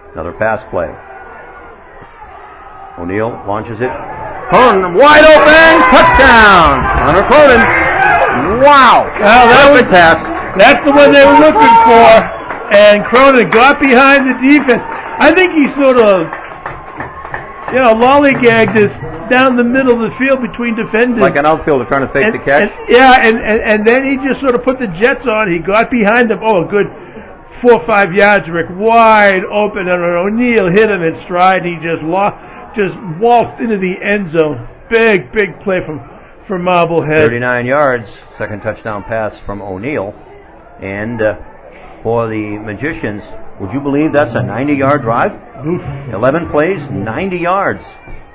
Another pass play. O'Neal launches it. Cronin wide open. Touchdown. Hunter Cronin. Wow. Well, that was pass. That's the one they were looking for. And Cronin got behind the defense. I think he sort of, lollygagged this down the middle of the field between defenders. Like an outfielder trying to fake the catch? And then he just sort of put the Jets on. He got behind them. Oh, a good 4 or 5 yards, Rick. Wide open. And O'Neal hit him in stride. He just waltzed into the end zone. Big play from Marblehead. 39 yards. Second touchdown pass from O'Neal. And for the Magicians, would you believe that's a 90-yard drive? Oof. 11 plays, 90 yards.